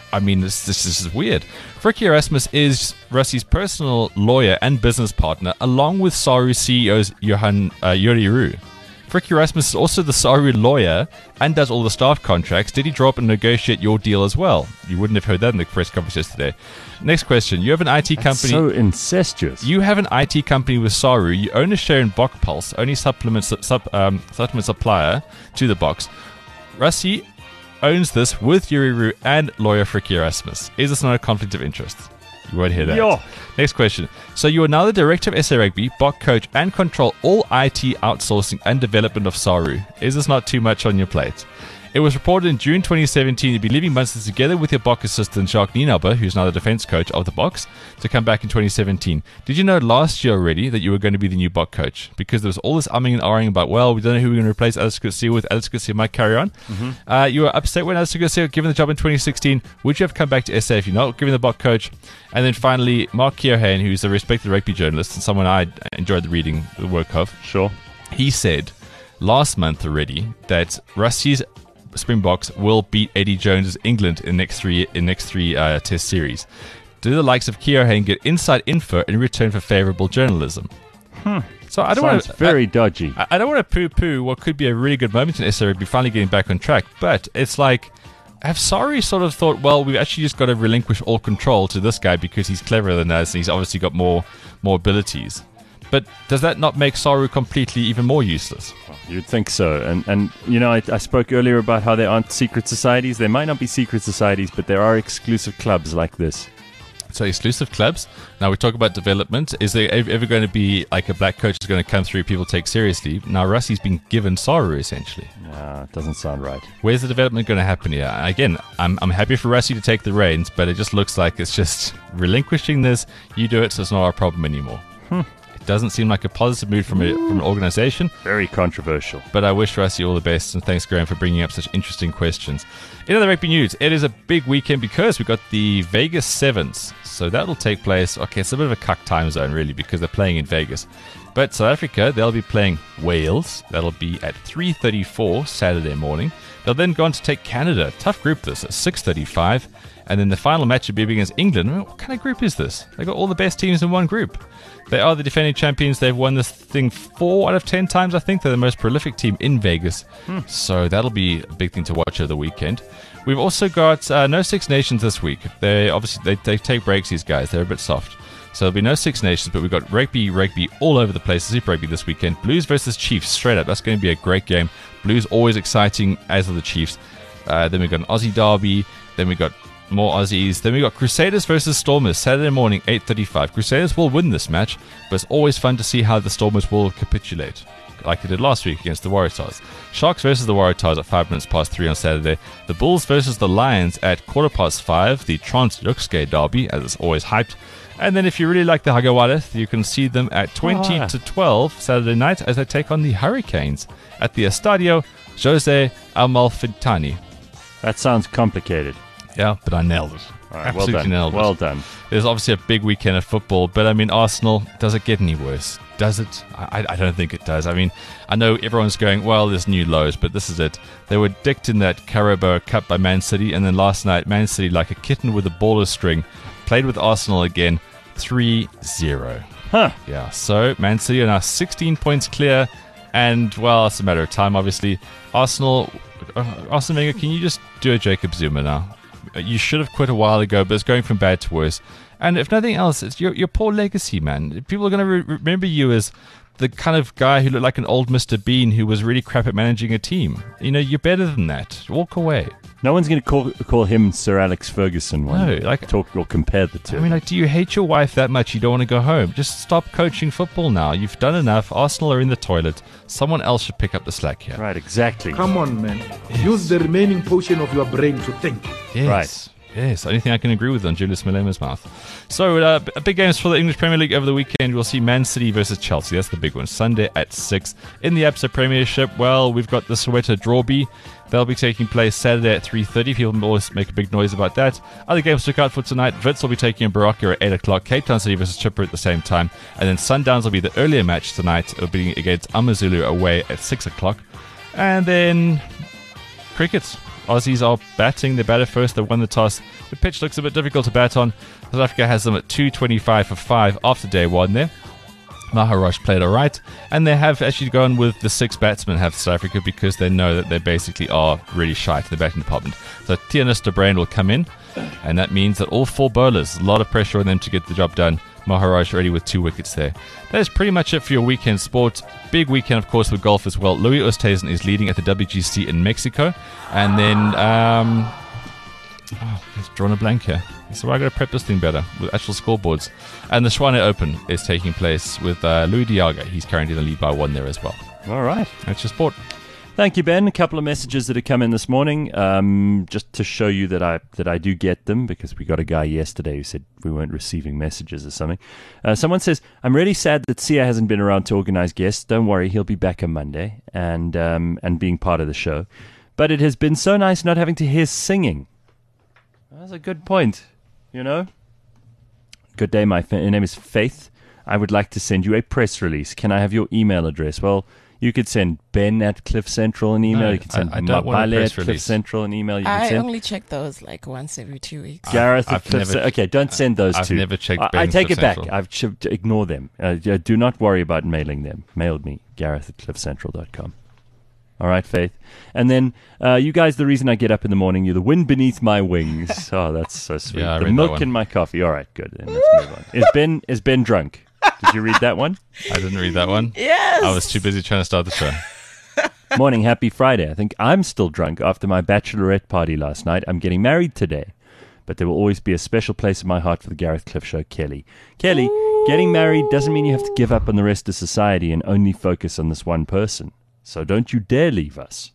Speaker 2: I mean, this, this, this is weird. Frikkie Erasmus is Rusty's personal lawyer and business partner, along with Saru C E O's Johan uh, Yuri Roo. Frikkie Erasmus is also the Saru lawyer and does all the staff contracts. Did he draw up and negotiate your deal as well? You wouldn't have heard that in the press conference yesterday. Next question. You have an I T
Speaker 9: That's
Speaker 2: company.
Speaker 9: so incestuous.
Speaker 2: You have an I T company with Saru. You own a share in BokPulse, only supplement, sub, um, supplement supplier to the box. Rusty owns this with Yuri Roo and lawyer Frikkie Erasmus. Is this not a conflict of interest? You won't hear that.
Speaker 9: Yo.
Speaker 2: Next question. So you are now the director of S A Rugby, Bok coach, and control all I T outsourcing and development of Saru. Is this not too much on your plate? It was reported in June twenty seventeen you'd be leaving Munster together with your Bok assistant Jacques Nienaber, who's now the defense coach of the Boks, to come back in twenty seventeen. Did you know last year already that you were going to be the new Bok coach? Because there was all this umming and ahhing about, well, we don't know who we're going to replace Alistair Garcia with. Alistair Garcia might carry on. Mm-hmm. Uh, you were upset when Alistair Garcia was given the job in twenty sixteen. Would you have come back to S A if you're not given the Bok coach? And then finally, Mark Keohane, who's a respected rugby journalist and someone I enjoyed reading the work of.
Speaker 9: Sure.
Speaker 2: He said last month already that Rusty's Springboks will beat Eddie Jones's England in next three in next three uh, Test series. Do the likes of Keohane get inside info in return for favourable journalism?
Speaker 9: Hmm.
Speaker 2: So I don't
Speaker 9: Sounds
Speaker 2: want
Speaker 9: very
Speaker 2: I,
Speaker 9: dodgy.
Speaker 2: I, I don't want to poo-poo what could be a really good moment in S A Rugby finally getting back on track, but it's like, have Saru sort of thought, well, we've actually just got to relinquish all control to this guy because he's cleverer than us and he's obviously got more more abilities. But does that not make Saru completely even more useless?
Speaker 9: You'd think so. And, and you know, I, I spoke earlier about how there aren't secret societies. There might not be secret societies, but there are exclusive clubs like this.
Speaker 2: So exclusive clubs. Now we talk about development. Is there ever going to be like a black coach is going to come through people take seriously? Now Rusty's been given Saru essentially.
Speaker 9: Yeah, it doesn't sound right.
Speaker 2: Where's the development going to happen here? Again, I'm I'm happy for Rusty to take the reins, but it just looks like it's just relinquishing this. You do it, so it's not our problem anymore.
Speaker 9: Hmm.
Speaker 2: It doesn't seem like a positive move from a, from an organisation.
Speaker 9: Very controversial.
Speaker 2: But I wish Rusty all the best, and thanks, Graham, for bringing up such interesting questions. In other rugby news, it is a big weekend because we've got the Vegas Sevens. So that'll take place. Okay, it's a bit of a cuck time zone, really, because they're playing in Vegas. But South Africa, they'll be playing Wales. That'll be at three thirty-four Saturday morning. They'll then go on to take Canada. Tough group, this, at six thirty-five. And then the final match will be against England. What kind of group is this? They've got all the best teams in one group. They are the defending champions. They've won this thing four out of ten times, I think. They're the most prolific team in Vegas. Hmm. So that'll be a big thing to watch over the weekend. We've also got uh, no Six Nations this week. They obviously they, they take breaks, these guys. They're a bit soft. So there'll be no Six Nations, but we've got rugby, rugby all over the place. Super Rugby this weekend. Blues versus Chiefs, straight up. That's going to be a great game. Blues always exciting, as are the Chiefs. Uh, then we've got an Aussie derby. Then we've got more Aussies. Then we got Crusaders versus Stormers, Saturday morning, eight thirty-five. Crusaders will win this match, but it's always fun to see how the Stormers will capitulate, like they did last week against the Waratahs. Sharks versus the Waratahs at five minutes past three on Saturday. The Bulls versus the Lions at quarter past five. The Trans-Luxke derby, as it's always hyped. And then if you really like the Hagawadet, you can see them at twenty to twelve Saturday night as they take on the Hurricanes at the Estadio Jose Amalfitani.
Speaker 9: That sounds complicated.
Speaker 2: Yeah, but I nailed it.
Speaker 9: All right,
Speaker 2: Absolutely
Speaker 9: well done.
Speaker 2: nailed it.
Speaker 9: Well done.
Speaker 2: There's obviously a big weekend of football, but I mean, Arsenal, does it get any worse? Does it? I, I don't think it does. I mean, I know everyone's going, well, there's new lows, but this is it. They were dicked in that Carabao Cup by Man City, and then last night, Man City, like a kitten with a ball of string, played with Arsenal again, three zero.
Speaker 9: Huh.
Speaker 2: Yeah, so Man City are now sixteen points clear, and, well, it's a matter of time, obviously. Arsenal, uh, Arsene Wenger, can you just do a Jacob Zuma now? You should have quit a while ago, but it's going from bad to worse. And if nothing else, it's your, your poor legacy, man. People are going to re- remember you as the kind of guy who looked like an old Mister Bean who was really crap at managing a team. You know, you're better than that. Walk away.
Speaker 9: No one's going to call call him Sir Alex Ferguson when
Speaker 2: no, like,
Speaker 9: talk or compare the two.
Speaker 2: I mean, like, do you hate your wife that much you don't want to go home? Just stop coaching football now. You've done enough. Arsenal are in the toilet. Someone else should pick up the slack here.
Speaker 9: Right, exactly.
Speaker 10: Come on, man. Yes. Use the remaining portion of your brain to think.
Speaker 2: Yes.
Speaker 9: Right.
Speaker 2: Yes, anything I can agree with on Julius Malema's mouth. So, uh, big games for the English Premier League over the weekend. We'll see Man City versus Chelsea. That's the big one. Sunday at six. In the Absa Premiership, well, we've got the Soweto Drawby. They'll be taking place Saturday at three thirty. People always make a big noise about that. Other games to look out for tonight. Wits will be taking on Baroka at eight o'clock. Cape Town City versus Chipper at the same time. And then Sundowns will be the earlier match tonight. It'll be against Amazulu away at six o'clock. And then cricket. Aussies are batting. They batted first. They won the toss. The pitch looks a bit difficult to bat on. South Africa has them at two twenty-five for five after day one there. Maharaj played all right, and they have actually gone with the six batsmen have South Africa because they know that they basically are really shite in the batting department. So Tianus de Bruin will come in, and that means that all four bowlers, a lot of pressure on them to get the job done. Maharaj already with two wickets there. That is pretty much it for your weekend sport. Big weekend, of course, with golf as well. Louis Oosthuizen is leading at the W G C in Mexico, and then um, oh, he's drawn a blank here. So I got to prep this thing better with actual scoreboards. And the Schwane Open is taking place with uh, Louis Diaga. He's currently in the lead by one there as well.
Speaker 11: All right.
Speaker 2: That's your sport.
Speaker 11: Thank you, Ben. A couple of messages that have come in this morning, um, just to show you that I that I do get them, because we got a guy yesterday who said we weren't receiving messages or something. Uh, someone says, I'm really sad that Sia hasn't been around to organize guests. Don't worry, he'll be back on Monday and um, and being part of the show. But it has been so nice not having to hear singing. That's a good point. You know? Good day, my fa- name is Faith. I would like to send you a press release. Can I have your email address? Well, you could send Ben at Cliff Central an email.
Speaker 2: No,
Speaker 11: you could send
Speaker 2: I, I don't want a
Speaker 11: Mabale
Speaker 2: press
Speaker 11: at Cliff
Speaker 2: release.
Speaker 11: Central an email. You
Speaker 3: I
Speaker 11: could send
Speaker 3: only check those like once every two weeks.
Speaker 11: Gareth
Speaker 2: I've
Speaker 11: at Cliff
Speaker 2: never-
Speaker 11: Central. Okay, don't send those
Speaker 2: I've
Speaker 11: two.
Speaker 2: never checked
Speaker 11: I, I
Speaker 2: Ben's
Speaker 11: take
Speaker 2: Cliff
Speaker 11: it back.
Speaker 2: Central.
Speaker 11: I've ch- ignore them. Uh, do not worry about mailing them. Mailed me, Gareth at cliff central dot com. All right, Faith. And then uh, you guys, the reason I get up in the morning, you're the wind beneath my wings. Oh, that's so sweet.
Speaker 2: Yeah, I
Speaker 11: the
Speaker 2: read that
Speaker 11: milk
Speaker 2: one.
Speaker 11: in my coffee. All right, good. Then let's move on. Is Ben is Ben drunk? Did you read that one?
Speaker 2: I didn't read that one.
Speaker 3: Yes.
Speaker 2: I was too busy trying to start the show.
Speaker 11: Morning, happy Friday. I think I'm still drunk after my bachelorette party last night. I'm getting married today, but there will always be a special place in my heart for the Gareth Cliff Show, Kelly. Kelly, Ooh. Getting married doesn't mean you have to give up on the rest of society and only focus on this one person. So don't you dare leave us.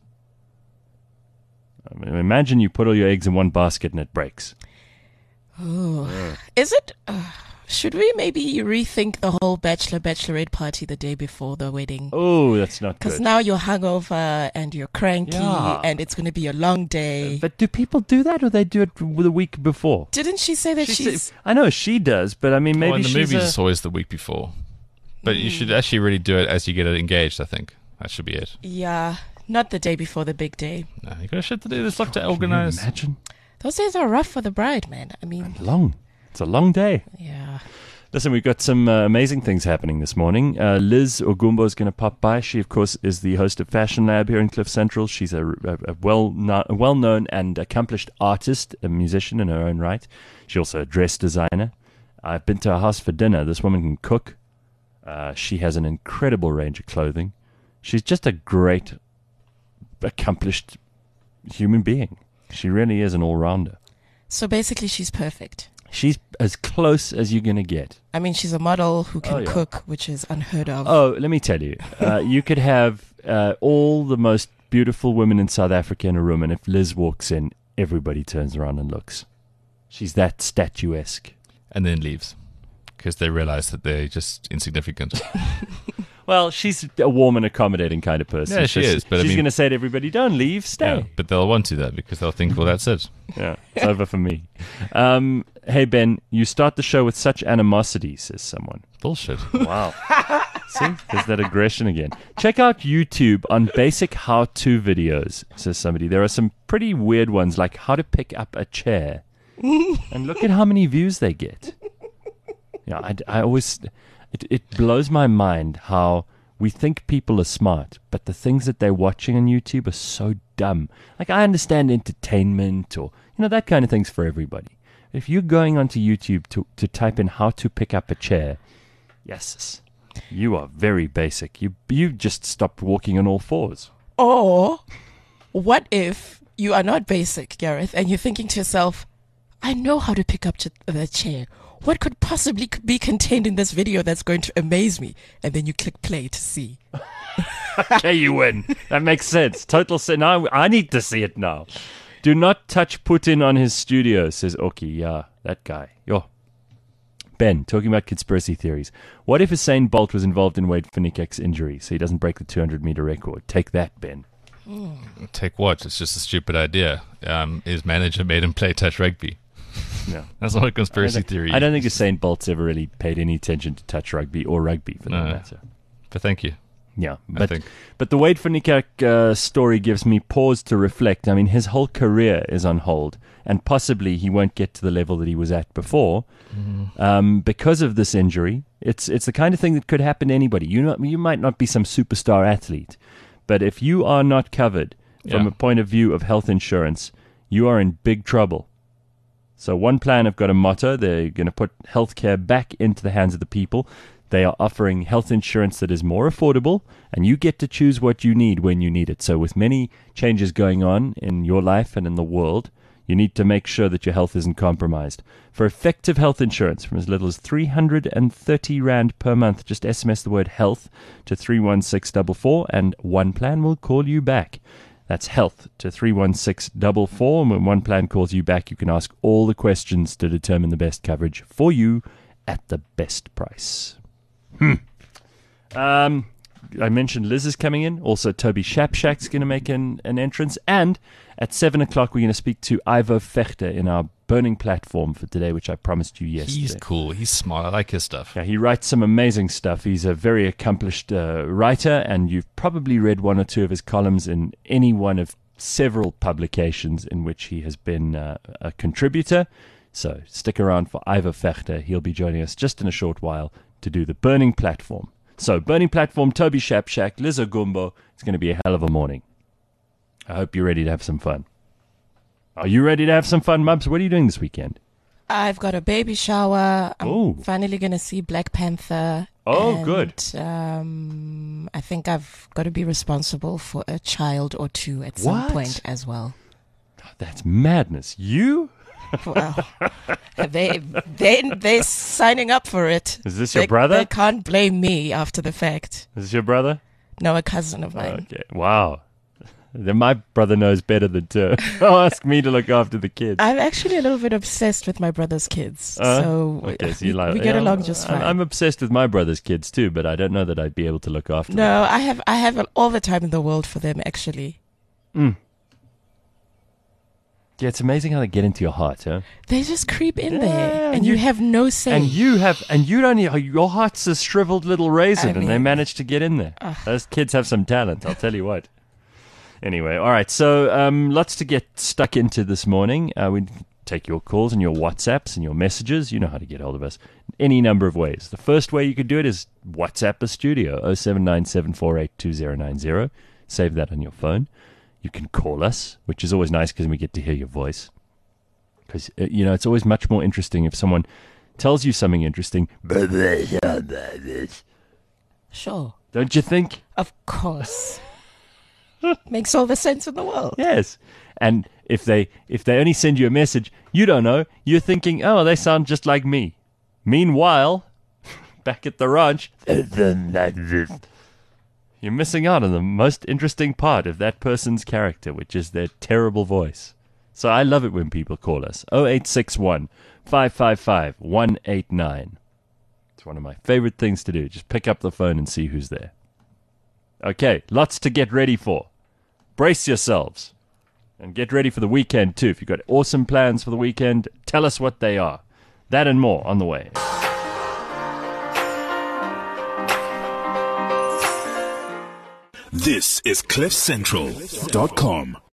Speaker 11: I mean, imagine you put all your eggs in one basket and it breaks.
Speaker 3: Oh, yeah. Is it? Uh, should we maybe rethink the whole bachelor bachelorette party the day before the wedding?
Speaker 11: Oh, that's not good.
Speaker 3: Because now you're hungover and you're cranky,
Speaker 11: Yeah.
Speaker 3: and it's going to be a long day.
Speaker 11: But do people do that, or they do it the week before?
Speaker 3: Didn't she say that
Speaker 11: She
Speaker 3: she's?
Speaker 11: said- I know she does, but I mean, maybe
Speaker 2: well, in the
Speaker 11: she's
Speaker 2: movies,
Speaker 11: a-
Speaker 2: it's always the week before. But
Speaker 3: Mm.
Speaker 2: you should actually really do it as you get engaged, I think. That should be it.
Speaker 3: Yeah, not the day before the big day.
Speaker 2: No, you got shit to do. There's stuff to
Speaker 11: Can you
Speaker 2: organize.
Speaker 11: imagine?
Speaker 3: Those days are rough for the bride, man. I mean,
Speaker 11: Long. It's a long day.
Speaker 3: yeah.
Speaker 11: Listen, we've got some uh, amazing things happening this morning. Uh, Liz Ogumbo is going to pop by. She, of course, is the host of Fashion Lab here in Cliff Central. She's a, a, a well no, a well-known and accomplished artist, a musician in her own right. She's also a dress designer. I've been to her house for dinner. This woman can cook. Uh, she has an incredible range of clothing. She's just a great, accomplished human being. She really is an all-rounder.
Speaker 3: So basically, she's perfect.
Speaker 11: She's as close as you're going to get.
Speaker 3: I mean, she's a model who can
Speaker 11: Oh, yeah.
Speaker 3: cook, which is unheard of.
Speaker 11: Oh, let me tell you. Uh, you could have uh, all the most beautiful women in South Africa in a room, and if Liz walks in, everybody turns around and looks. She's that statuesque.
Speaker 2: And then leaves. Because they realize that they're just insignificant.
Speaker 11: Well, she's a warm and accommodating kind of person.
Speaker 2: Yeah, she
Speaker 11: So
Speaker 2: is, but I
Speaker 11: she's
Speaker 2: mean-
Speaker 11: going to say to everybody, don't leave, stay.
Speaker 2: Yeah, but they'll want to that because they'll think, well, that's it.
Speaker 11: Yeah, it's over for me. Um, hey, Ben, you start the show with such animosity, says someone.
Speaker 2: Bullshit.
Speaker 11: Wow. See, there's that aggression again. Check out YouTube on basic how-to videos, says somebody. There are some pretty weird ones, like how to pick up a chair. And look at how many views they get. Yeah, I, I always... It, it blows my mind how we think people are smart, but the things that they're watching on YouTube are so dumb. Like, I understand entertainment or, you know, that kind of thing's for everybody. If you're going onto YouTube to, to type in how to pick up a chair, yes, you are very basic. You you just stopped walking on all fours.
Speaker 3: Or what if you are not basic, Gareth, and you're thinking to yourself, I know how to pick up ch- the chair. What could possibly c- be contained in this video that's going to amaze me? And then you click play to see.
Speaker 11: Okay, you win. That makes sense. Total sense. Now I need to see it now. Do not touch Putin on his studio, says Oki. Yeah, that guy. Yo. Ben, talking about conspiracy theories. What if Usain Bolt was involved in Wade Finnecke's injury so he doesn't break the two hundred meter record? Take that, Ben.
Speaker 2: Take what? It's just a stupid idea. Um, his manager made him play touch rugby.
Speaker 11: No.
Speaker 2: That's not a conspiracy
Speaker 11: I don't,
Speaker 2: theory.
Speaker 11: I don't think Usain Bolt's ever really paid any attention to touch rugby or rugby, for that
Speaker 2: No.
Speaker 11: matter.
Speaker 2: But thank you.
Speaker 11: Yeah, but but the Wade van Niekerk uh, story gives me pause to reflect. I mean, his whole career is on hold, and possibly he won't get to the level that he was at before mm. um, because of this injury. It's it's the kind of thing that could happen to anybody. You know, you might not be some superstar athlete, but if you are not covered from yeah. a point of view of health insurance, you are in big trouble. So One Plan have got a motto. They're going to put healthcare back into the hands of the people. They are offering health insurance that is more affordable, and you get to choose what you need when you need it. So with many changes going on in your life and in the world, you need to make sure that your health isn't compromised. For effective health insurance from as little as three hundred thirty rand per month, just S M S the word health to three one six four four, and One Plan will call you back. That's health to three one six four four, and when One Plan calls you back, you can ask all the questions to determine the best coverage for you at the best price. Hmm. Um, I mentioned Liz is coming in. Also, Toby Shapshak's going to make an, an entrance. And at seven o'clock, we're going to speak to Ivo Vegter in our burning platform for today, which I promised you yesterday.
Speaker 2: He's cool. He's smart. I like his stuff.
Speaker 11: Yeah, he writes some amazing stuff. He's a very accomplished uh, writer, and you've probably read one or two of his columns in any one of several publications in which he has been uh, a contributor. So stick around for Ivo Vegter. He'll be joining us just in a short while to do the burning platform. So, burning platform, Toby Shapshak, Liz Ogumbo. It's going to be a hell of a morning. I hope you're ready to have some fun. Are you ready to have some fun, Mubs? What are you doing this weekend?
Speaker 3: I've got a baby shower. I'm
Speaker 11: Ooh.
Speaker 3: finally going to see Black Panther.
Speaker 11: Oh,
Speaker 3: and,
Speaker 11: good.
Speaker 3: Um, I think I've got to be responsible for a child or two at some
Speaker 11: What?
Speaker 3: point as well.
Speaker 11: That's madness. You?
Speaker 3: Well, they they they're signing up for it.
Speaker 11: Is this your
Speaker 3: they,
Speaker 11: brother?
Speaker 3: They can't blame me after the fact.
Speaker 11: Is this your brother?
Speaker 3: No, a cousin of mine.
Speaker 11: Okay. Wow. Then my brother knows better than to ask me to look after the kids.
Speaker 3: I'm actually a little bit obsessed with my brother's kids,
Speaker 11: Uh,
Speaker 3: so
Speaker 11: okay, so
Speaker 3: we,
Speaker 11: you like,
Speaker 3: we get
Speaker 11: yeah,
Speaker 3: along just fine.
Speaker 11: I'm, I'm obsessed with my brother's kids too, but I don't know that I'd be able to look after them.
Speaker 3: No, I have I have all the time in the world for them, actually.
Speaker 11: Mm. Yeah, it's amazing how they get into your heart, huh?
Speaker 3: They just creep in
Speaker 11: Yeah,
Speaker 3: there, and
Speaker 11: you-
Speaker 3: you, have no say.
Speaker 11: And you have, and you don't. Your heart's a shriveled little raisin,
Speaker 3: I
Speaker 11: and they
Speaker 3: mean-
Speaker 11: managed to get in there. Those kids have some talent, I'll tell you what. Anyway, all right. So, um, lots to get stuck into this morning. Uh, we take your calls and your WhatsApps and your messages. You know how to get hold of us. Any number of ways. The first way you could do it is WhatsApp the studio oh seven nine seven four eight two oh nine oh. Save that on your phone. You can call us, which is always nice because we get to hear your voice. Because, uh, you know, it's always much more interesting if someone tells you something interesting.
Speaker 3: Sure.
Speaker 11: Don't you think?
Speaker 3: Of course. Makes all the sense in the world.
Speaker 11: Yes. And if they if they only send you a message, you don't know. You're thinking, oh, they sound just like me. Meanwhile, back at the ranch, you're missing out on the most interesting part of that person's character, which is their terrible voice. So I love it when people call us. oh eight six one, five five five, one eight nine. It's one of my favorite things to do. Just pick up the phone and see who's there. Okay, lots to get ready for. Brace yourselves. And get ready for the weekend, too. If you've got awesome plans for the weekend, tell us what they are. That and more on the way.
Speaker 1: This is cliff central dot com.